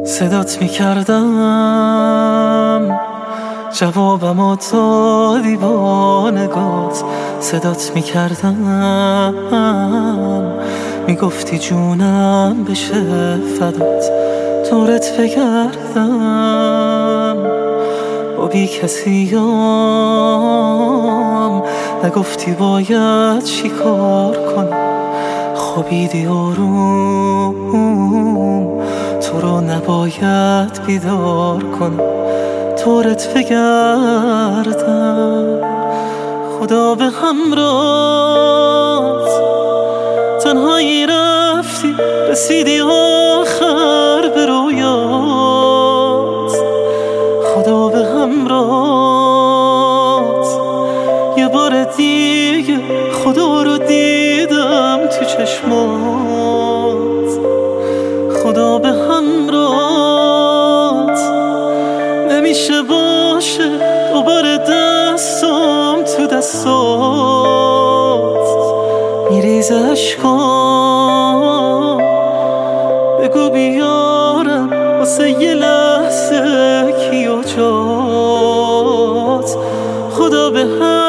صدات میکردم جوابمو دادی با نگات. صدات میکردم میگفتی جونم بشه فدات. دورت بگردم با بی کسیم، نگفتی باید چی کار کنم. خوابیدی آروم، تو رو نباید بیدار کنم. دورت بگردم خدا به همراهت. تنهایی رفتی رسیدی آخر به رویات. خدا به همراهت. یه بار دیگه خدا رو دیدم تو چشمات. خدا به همراهت. نمیشه باشه دوباره دستم تو دستات. میریزه اشکام، بگو بیارم واسه یه لحظه کیا جات. خدا به